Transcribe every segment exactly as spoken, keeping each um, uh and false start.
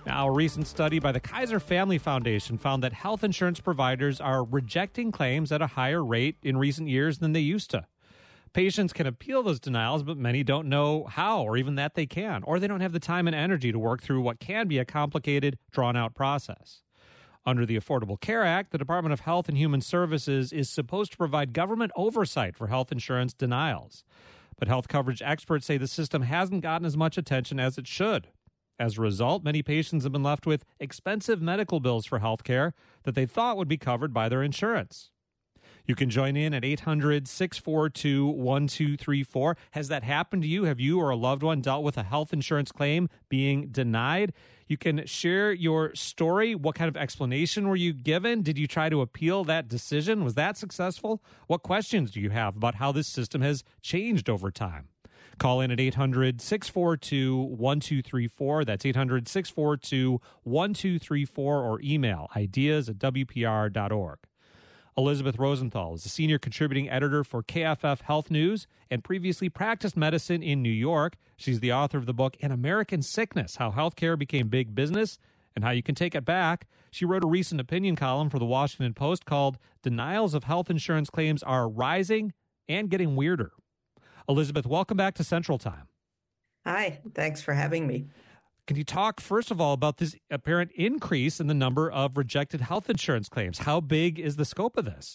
Now, a recent study by the Kaiser Family Foundation found that health insurance providers are rejecting claims at a higher rate in recent years than they used to. Patients can appeal those denials, but many don't know how or even that they can, or they don't have the time and energy to work through what can be a complicated, drawn-out process. Under the Affordable Care Act, the Department of Health and Human Services is supposed to provide government oversight for health insurance denials. But health coverage experts say the system hasn't gotten as much attention as it should. As a result, many patients have been left with expensive medical bills for health care that they thought would be covered by their insurance. You can join in at eight hundred, six four two, one two three four. Has that happened to you? Have you or a loved one dealt with a health insurance claim being denied? You can share your story. What kind of explanation were you given? Did you try to appeal that decision? Was that successful? What questions do you have about how this system has changed over time? Call in at eight hundred, six four two, one two three four. That's eight hundred, six four two, one two three four, or email ideas at w p r dot org. Elizabeth Rosenthal is a senior contributing editor for K F F Health News and previously practiced medicine in New York. She's the author of the book An American Sickness, How Healthcare Became Big Business and How You Can Take It Back. She wrote a recent opinion column for the Washington Post called Denials of Health Insurance Claims Are Rising and Getting Weirder. Elizabeth, welcome back to Central Time. Hi, thanks for having me. Can you talk, first of all, about this apparent increase in the number of rejected health insurance claims? How big is the scope of this?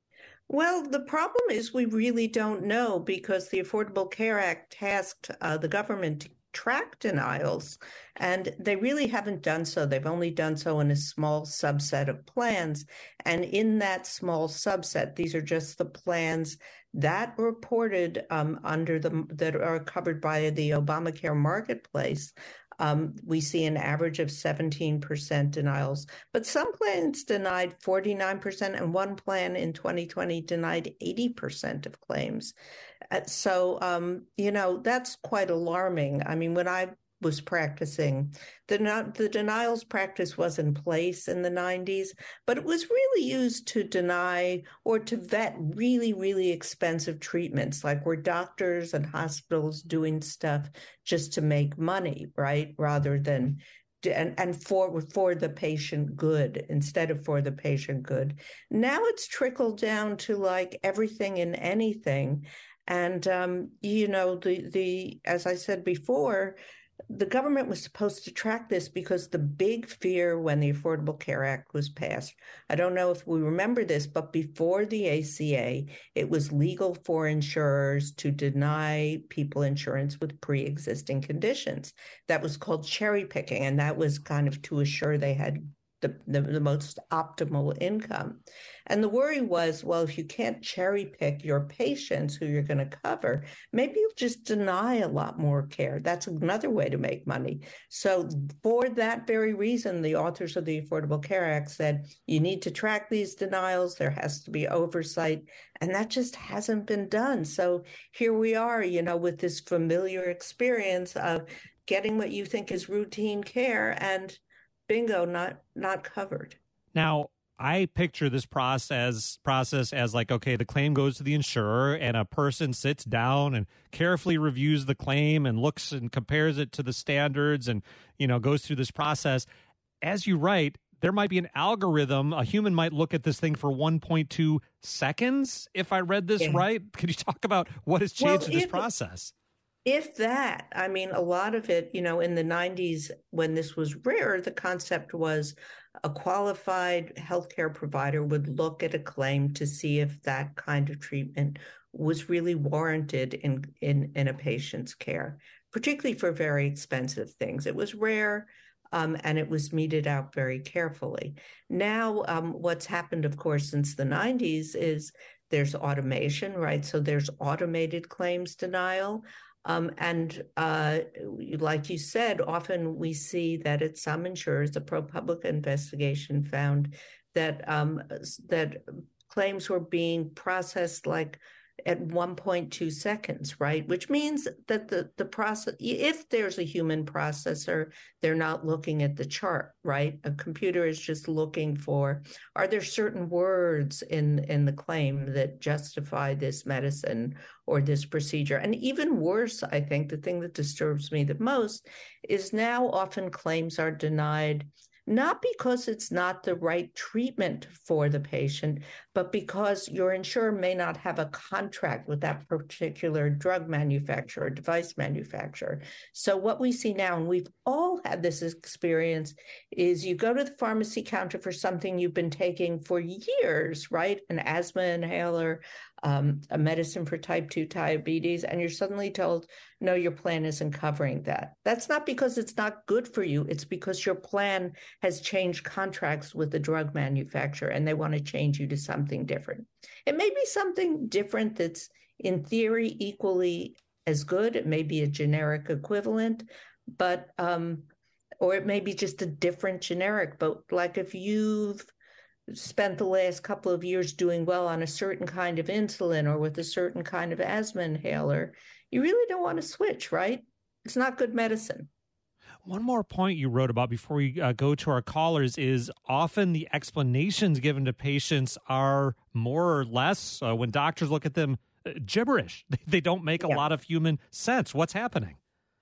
Well, the problem is we really don't know because the Affordable Care Act tasked uh, the government to track denials, and they really haven't done so. They've only done so in a small subset of plans. And in that small subset, these are just the plans that reported um, under the that are covered by the Obamacare marketplace. Um, we see an average of seventeen percent denials, but some plans denied forty-nine percent, and one plan in twenty twenty denied eighty percent of claims. Uh, so, um, you know, that's quite alarming. I mean, when I was practicing, the, not, the denials practice was in place in the nineties, but it was really used to deny or to vet really, really expensive treatments, like were doctors and hospitals doing stuff just to make money, right, rather than and and for for the patient good instead of for the patient good. Now it's trickled down to like everything and anything, and um, you know the the as I said before, the government was supposed to track this because the big fear when the Affordable Care Act was passed, I don't know if we remember this, but before the A C A, it was legal for insurers to deny people insurance with pre-existing conditions. That was called cherry picking, and that was kind of to assure they had the, the, the most optimal income. And the worry was, well, if you can't cherry pick your patients who you're going to cover, maybe you'll just deny a lot more care. That's another way to make money. So for that very reason, the authors of the Affordable Care Act said, you need to track these denials. There has to be oversight. And that just hasn't been done. So here we are, you know, with this familiar experience of getting what you think is routine care and bingo, not not covered. Now, I picture this process process as like, okay, the claim goes to the insurer and a person sits down and carefully reviews the claim and looks and compares it to the standards and, you know, goes through this process. As you write, there might be an algorithm. A human might look at this thing for one point two seconds, if I read this yeah. right. Could you talk about what has changed well, in this if, process? If that, I mean, a lot of it, you know, in the nineties, when this was rare, the concept was a qualified healthcare provider would look at a claim to see if that kind of treatment was really warranted in, in, in a patient's care, particularly for very expensive things. It was rare. Um, and it was meted out very carefully. Now, um, what's happened, of course, since the nineties is there's automation, right? So there's automated claims denial. Um, and uh, like you said, often we see that at some insurers, the ProPublica investigation found that um, that claims were being processed like at one point two seconds, right? Which means that the, the process, if there's a human processor, they're not looking at the chart, right? A computer is just looking for, are there certain words in, in the claim that justify this medicine or this procedure? And even worse, I think the thing that disturbs me the most is now often claims are denied not because it's not the right treatment for the patient, but because your insurer may not have a contract with that particular drug manufacturer or device manufacturer. So what we see now, and we've all had this experience, is you go to the pharmacy counter for something you've been taking for years, right? An asthma inhaler, um, a medicine for type two diabetes, and you're suddenly told, no, your plan isn't covering that. That's not because it's not good for you. It's because your plan has changed contracts with the drug manufacturer and they want to change you to something different. It may be something different that's in theory equally as good. It may be a generic equivalent, but, um, or it may be just a different generic. But like if you've spent the last couple of years doing well on a certain kind of insulin or with a certain kind of asthma inhaler, you really don't want to switch, right? It's not good medicine. One more point you wrote about before we uh, go to our callers is often the explanations given to patients are more or less, uh, when doctors look at them, uh, gibberish. They don't make a yeah. lot of human sense. What's happening?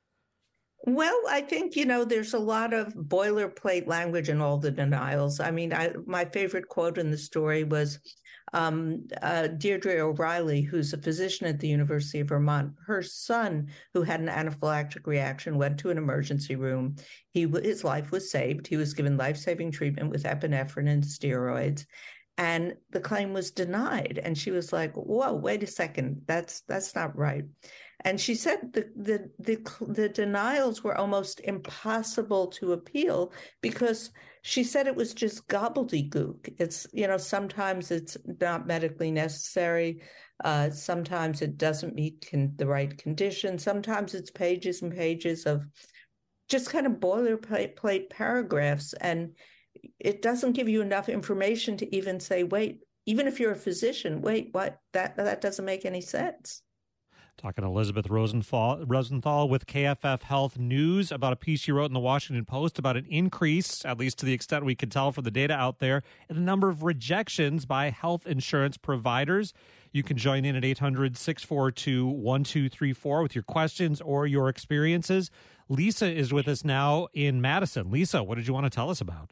Well, I think, you know, there's a lot of boilerplate language in all the denials. I mean, I, my favorite quote in the story was um, uh, Deirdre O'Reilly, who's a physician at the University of Vermont. Her son, who had an anaphylactic reaction, went to an emergency room. He his life was saved. He was given life-saving treatment with epinephrine and steroids. And the claim was denied. And she was like, whoa, wait a second, that's that's not right. And she said the, the the the denials were almost impossible to appeal because she said it was just gobbledygook. It's, you know, sometimes it's not medically necessary. Uh, sometimes it doesn't meet con- the right conditions. Sometimes it's pages and pages of just kind of boilerplate paragraphs. And it doesn't give you enough information to even say, wait, even if you're a physician, wait, what? That that doesn't make any sense. Talking to Elizabeth Rosenthal, Rosenthal with K F F Health News about a piece she wrote in the Washington Post about an increase, at least to the extent we can tell from the data out there, in the number of rejections by health insurance providers. You can join in at eight hundred, six four two, one two three four with your questions or your experiences. Lisa is with us now in Madison. Lisa, what did you want to tell us about?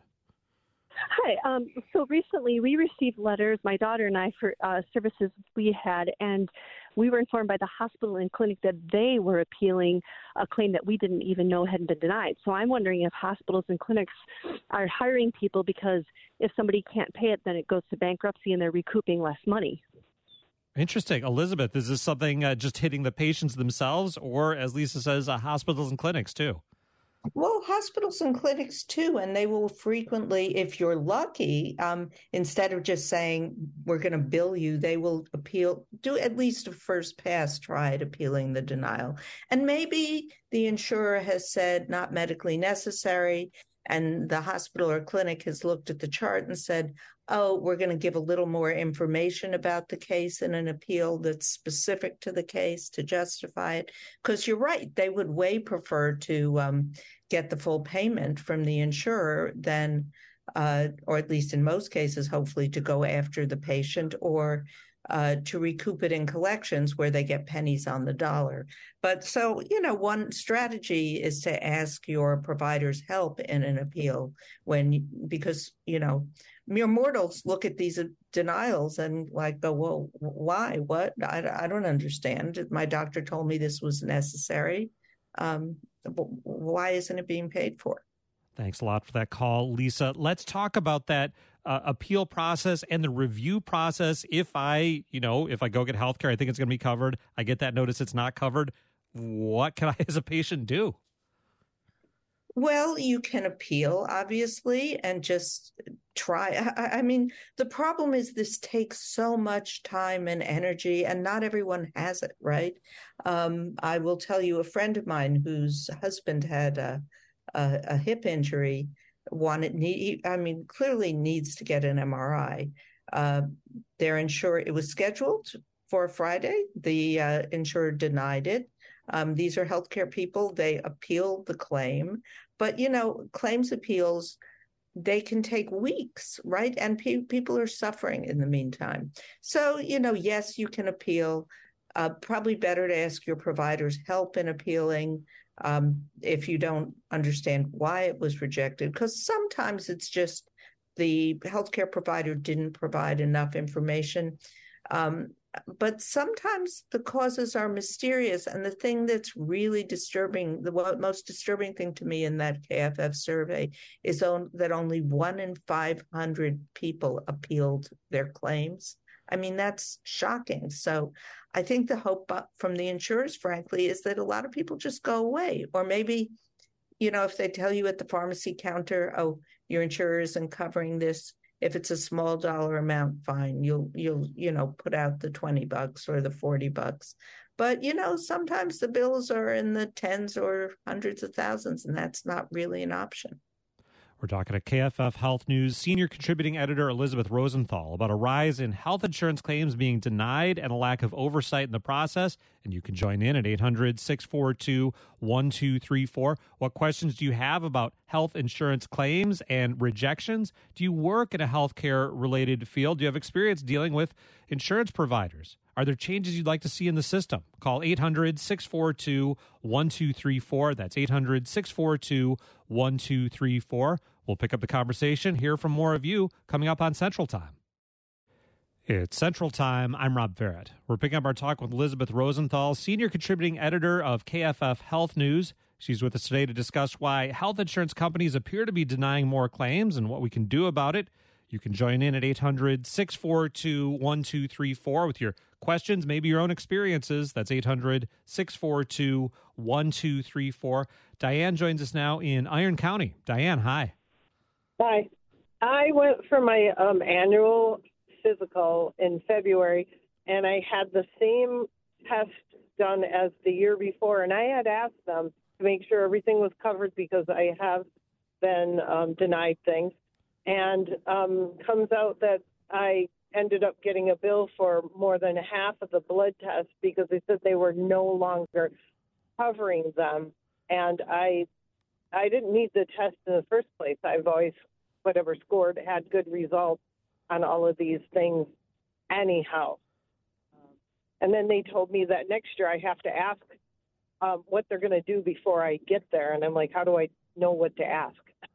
Hi. Um, so recently we received letters, my daughter and I, for uh, services we had, and we were informed by the hospital and clinic that they were appealing a claim that we didn't even know had been denied. So I'm wondering if hospitals and clinics are hiring people because if somebody can't pay it, then it goes to bankruptcy and they're recouping less money. Interesting. Elizabeth, is this something uh, just hitting the patients themselves or, as Lisa says, uh, hospitals and clinics too? Well, hospitals and clinics too, and they will frequently, if you're lucky, um, instead of just saying, we're going to bill you, they will appeal, do at least a first pass try at appealing the denial. And maybe the insurer has said not medically necessary, and the hospital or clinic has looked at the chart and said, oh, we're going to give a little more information about the case in an appeal that's specific to the case to justify it. Because you're right, they would way prefer to um, get the full payment from the insurer than, uh, or at least in most cases, hopefully to go after the patient or uh, to recoup it in collections where they get pennies on the dollar. But so, you know, one strategy is to ask your provider's help in an appeal when, because, you know, mere mortals look at these denials and like go, well, why? What? I, I don't understand. My doctor told me this was necessary. Um, why isn't it being paid for? Thanks a lot for that call, Lisa. Let's talk about that uh, appeal process and the review process. If I, you know, if I go get healthcare, I think it's going to be covered. I get that notice it's not covered. What can I, as a patient, do? Well, you can appeal, obviously, and just try. I, I mean, the problem is this takes so much time and energy, and not everyone has it, right? Um, I will tell you, a friend of mine whose husband had a, a, a hip injury, wanted, need, I mean, clearly needs to get an M R I. Uh, they're insured. It was scheduled for Friday. The uh, insurer denied it. Um, these are healthcare people. They appeal the claim. But, you know, claims appeals, they can take weeks, right? And pe- people are suffering in the meantime. So, you know, yes, you can appeal. Uh, probably better to ask your provider's help in appealing um, if you don't understand why it was rejected, because sometimes it's just the healthcare provider didn't provide enough information. Um, but sometimes the causes are mysterious. And the thing that's really disturbing, the most disturbing thing to me in that K F F survey is on, that only one in five hundred people appealed their claims. I mean, that's shocking. So I think the hope from the insurers, frankly, is that a lot of people just go away. Or maybe, you know, if they tell you at the pharmacy counter, oh, your insurer isn't covering this, if it's a small dollar amount, fine, you'll, you'll, you know, put out the twenty bucks or the forty bucks. But, you know, sometimes the bills are in the tens or hundreds of thousands, and that's not really an option. We're talking to K F F Health News senior contributing editor Elizabeth Rosenthal about a rise in health insurance claims being denied and a lack of oversight in the process. And you can join in at eight hundred, six four two, one two three four. What questions do you have about health insurance claims and rejections? Do you work in a healthcare related field? Do you have experience dealing with insurance providers? Are there changes you'd like to see in the system? Call eight hundred, six four two, one two three four. That's eight hundred, six four two, one two three four. We'll pick up the conversation, hear from more of you coming up on Central Time. It's Central Time. I'm Rob Barrett. We're picking up our talk with Elizabeth Rosenthal, senior contributing editor of K F F Health News. She's with us today to discuss why health insurance companies appear to be denying more claims and what we can do about it. You can join in at eight hundred, six four two, one two three four with your questions, maybe your own experiences. That's eight hundred, six four two, one two three four. Diane joins us now in Iron County. Diane, hi. Hi. I went for my um, annual physical in February, and I had the same test done as the year before, and I had asked them to make sure everything was covered because I have been um, denied things. And um, comes out that I ended up getting a bill for more than half of the blood tests because they said they were no longer covering them. And I I didn't need the test in the first place. I've always, whatever scored, had good results on all of these things anyhow. Um, and then they told me that next year I have to ask um, what they're going to do before I get there. And I'm like, how do I know what to ask?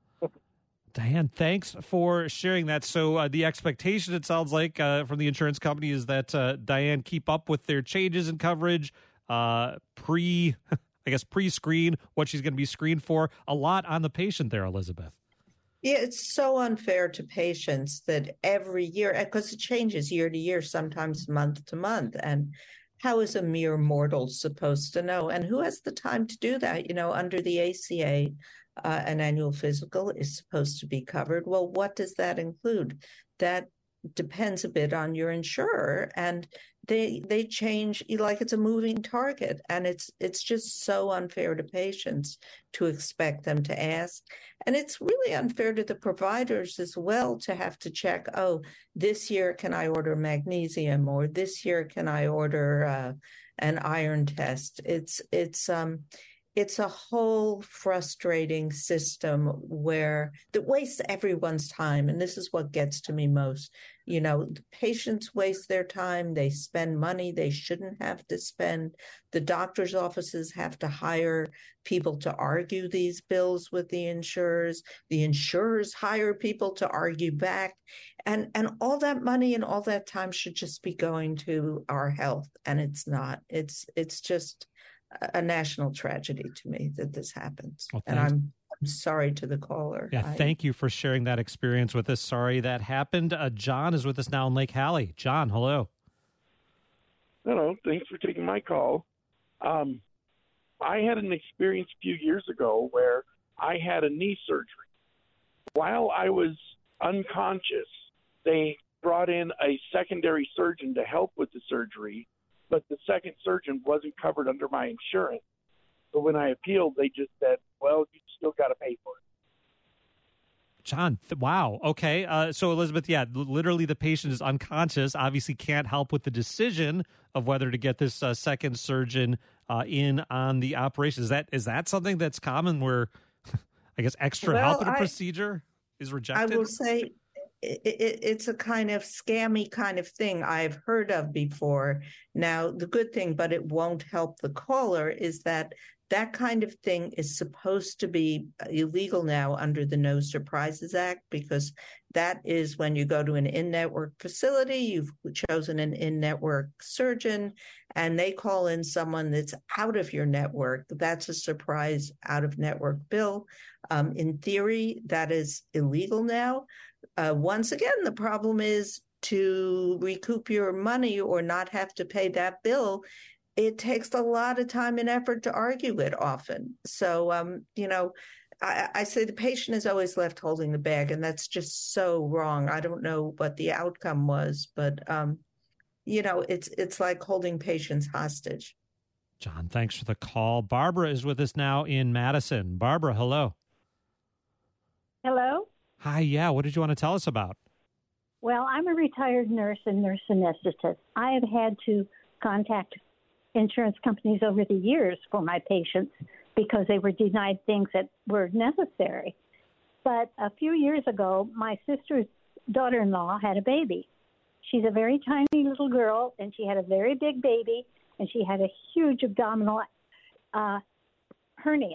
Diane, thanks for sharing that. So uh, the expectation, it sounds like, uh, from the insurance company is that, uh, Diane, keep up with their changes in coverage, uh, pre, I guess, pre-screen, what she's going to be screened for. A lot on the patient there, Elizabeth. Yeah, it's so unfair to patients that every year, because it changes year to year, sometimes month to month. And how is a mere mortal supposed to know? And who has the time to do that? You know, under the A C A, Uh, an annual physical is supposed to be covered. Well, what does that include? That depends a bit on your insurer, and they they change like it's a moving target, and it's it's just so unfair to patients to expect them to ask, and it's really unfair to the providers as well to have to check. Oh, this year can I order magnesium, or this year can I order uh, an iron test? It's it's um. It's a whole frustrating system where that wastes everyone's time. And this is what gets to me most. You know, the patients waste their time. They spend money they shouldn't have to spend. The doctor's offices have to hire people to argue these bills with the insurers. The insurers hire people to argue back. And, and all that money and all that time should just be going to our health. And it's not. It's it's just a national tragedy to me that this happens. Well, and I'm, I'm sorry to the caller. Yeah, I, thank you for sharing that experience with us. Sorry that happened. Uh, John is with us now in Lake Hallie. John, hello. Hello. Thanks for taking my call. Um, I had an experience a few years ago where I had a knee surgery. While I was unconscious, they brought in a secondary surgeon to help with the surgery, but the second surgeon wasn't covered under my insurance. So when I appealed, they just said, well, you still got to pay for it. John, th- wow. Okay. Uh, so, Elizabeth, yeah, l- literally the patient is unconscious, obviously can't help with the decision of whether to get this uh, second surgeon uh, in on the operation. Is that is that something that's common where, I guess, extra Well, help in a I- procedure is rejected? I will say it, it, it's a kind of scammy kind of thing I've heard of before. Now, the good thing, but it won't help the caller, is that that kind of thing is supposed to be illegal now under the No Surprises Act, because that is when you go to an in-network facility, you've chosen an in-network surgeon, and they call in someone that's out of your network. That's a surprise out-of-network bill. Um, in theory, that is illegal now. Uh, once again, the problem is to recoup your money or not have to pay that bill. It takes a lot of time and effort to argue it often. So, um, you know, I, I say the patient is always left holding the bag, and that's just so wrong. I don't know what the outcome was, but, um, you know, it's it's like holding patients hostage. John, thanks for the call. Barbara is with us now in Madison. Barbara, hello. Hello? Hi, yeah. What did you want to tell us about? Well, I'm a retired nurse and nurse anesthetist. I have had to contact insurance companies over the years for my patients because they were denied things that were necessary. But a few years ago, my sister's daughter-in-law had a baby. She's a very tiny little girl, and she had a very big baby, and she had a huge abdominal uh, hernia.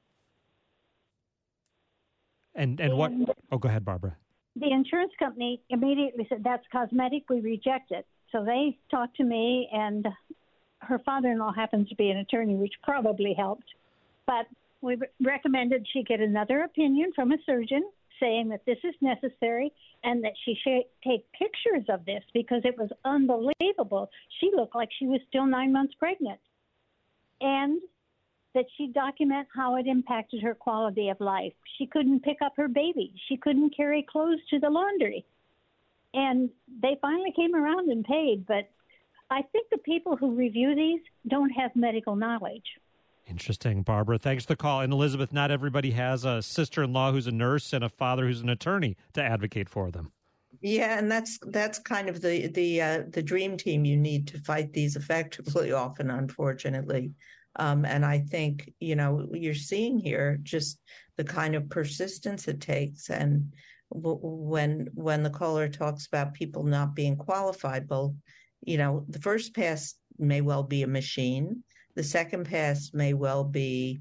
And and what? Oh, go ahead, Barbara. The insurance company immediately said, that's cosmetic, we reject it. So they talked to me, and her father-in-law happens to be an attorney, which probably helped. But we recommended she get another opinion from a surgeon saying that this is necessary and that she should take pictures of this because it was unbelievable. She looked like she was still nine months pregnant. And that she document how it impacted her quality of life. She couldn't pick up her baby. She couldn't carry clothes to the laundry. And they finally came around and paid, but I think the people who review these don't have medical knowledge. Interesting, Barbara. Thanks for the call. And Elizabeth, not everybody has a sister-in-law who's a nurse and a father who's an attorney to advocate for them. Yeah, and that's that's kind of the the uh, the dream team you need to fight these effectively. Often, unfortunately. Um, and I think, you know, you're seeing here just the kind of persistence it takes. And w- when when the caller talks about people not being qualified, well, you know, the first pass may well be a machine. The second pass may well be,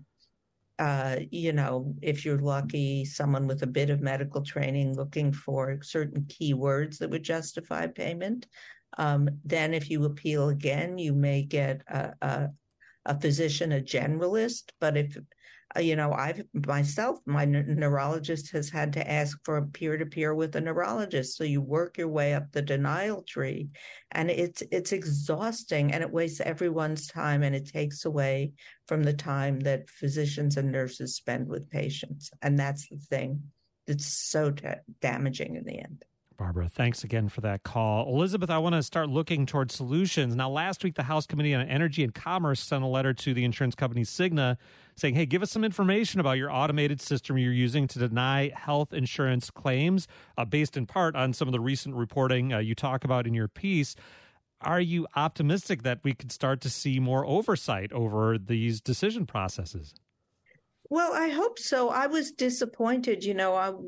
uh, you know, if you're lucky, someone with a bit of medical training looking for certain keywords that would justify payment. Um, then if you appeal again, you may get a, a a physician, a generalist. But if, uh, you know, I've myself, my n- neurologist has had to ask for a peer-to-peer with a neurologist. So you work your way up the denial tree, and it's it's exhausting, and it wastes everyone's time, and it takes away from the time that physicians and nurses spend with patients. And that's the thing that's so ta- damaging in the end. Barbara, thanks again for that call. Elizabeth, I want to start looking towards solutions. Now, last week, the House Committee on Energy and Commerce sent a letter to the insurance company Cigna saying, hey, give us some information about your automated system you're using to deny health insurance claims, uh, based in part on some of the recent reporting uh, you talk about in your piece. Are you optimistic that we could start to see more oversight over these decision processes? Well, I hope so. I was disappointed. You know, I,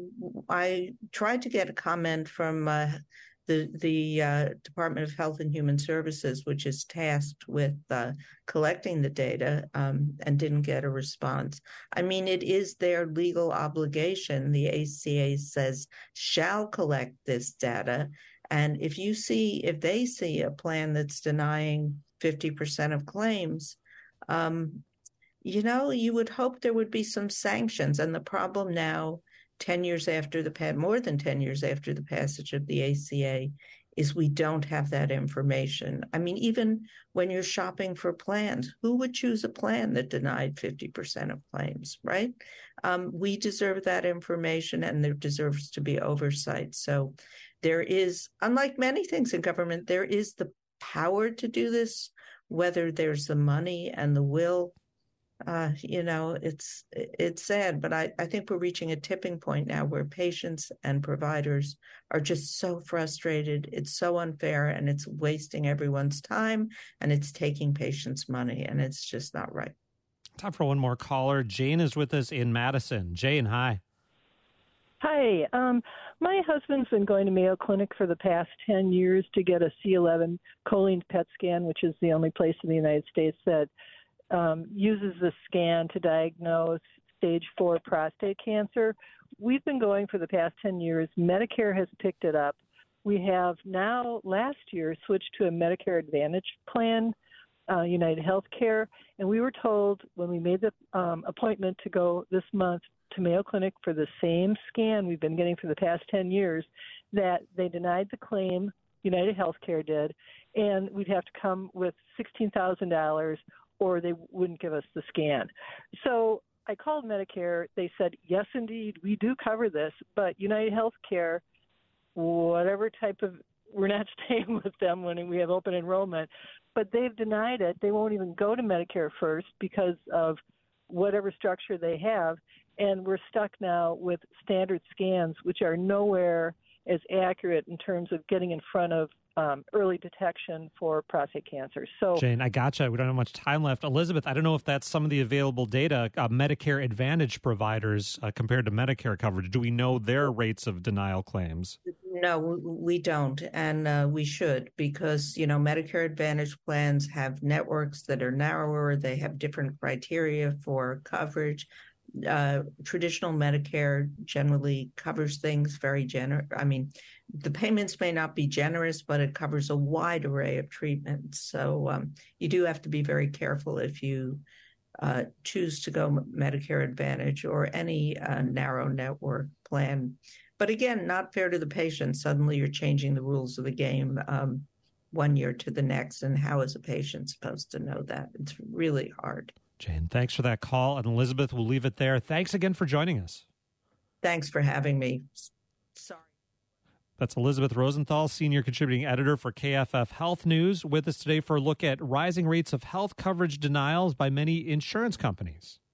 I tried to get a comment from uh, the the uh, Department of Health and Human Services, which is tasked with uh, collecting the data, um, and didn't get a response. I mean, it is their legal obligation. The A C A says shall collect this data. And if you see, if they see a plan that's denying fifty percent of claims, um, you know, you would hope there would be some sanctions. And the problem now, ten years after the, more than ten years after the passage of the A C A, is we don't have that information. I mean, even when you're shopping for plans, who would choose a plan that denied fifty percent of claims, right? Um, we deserve that information, and there deserves to be oversight. So there is, unlike many things in government, there is the power to do this, whether there's the money and the will. Uh, you know, it's it's sad, but I, I think we're reaching a tipping point now where patients and providers are just so frustrated. It's so unfair, and it's wasting everyone's time, and it's taking patients' money, and it's just not right. Time for one more caller. Jane is with us in Madison. Jane, hi. Hi. Um, my husband's been going to Mayo Clinic for the past ten years to get a C eleven choline P E T scan, which is the only place in the United States that um, uses the scan to diagnose stage four prostate cancer. We've been going for the past ten years. Medicare has picked it up. We have now, last year, switched to a Medicare Advantage plan, uh, United Healthcare, and we were told when we made the um, appointment to go this month to Mayo Clinic for the same scan we've been getting for the past ten years, that they denied the claim, United Healthcare did, and we'd have to come with sixteen thousand dollars or they wouldn't give us the scan. So I called Medicare. They said, yes, indeed, we do cover this, but United Healthcare, whatever type of, we're not staying with them when we have open enrollment, but they've denied it. They won't even go to Medicare first because of whatever structure they have. And we're stuck now with standard scans, which are nowhere as accurate in terms of getting in front of um, early detection for prostate cancer. So, Jane, I gotcha. We don't have much time left. Elizabeth, I don't know if that's some of the available data, uh, Medicare Advantage providers uh, compared to Medicare coverage. Do we know their rates of denial claims? No, we don't, and uh, we should, because, you know, Medicare Advantage plans have networks that are narrower. They have different criteria for coverage. Uh, traditional Medicare generally covers things very generous. I mean, the payments may not be generous, but it covers a wide array of treatments. So um, you do have to be very careful if you uh, choose to go Medicare Advantage or any uh, narrow network plan. But again, not fair to the patient. Suddenly you're changing the rules of the game um, one year to the next. And how is a patient supposed to know that? It's really hard. Jane, thanks for that call. And Elizabeth, we'll leave it there. Thanks again for joining us. Thanks for having me. Sorry. That's Elizabeth Rosenthal, Senior Contributing Editor for K F F Health News, with us today for a look at rising rates of health coverage denials by many insurance companies.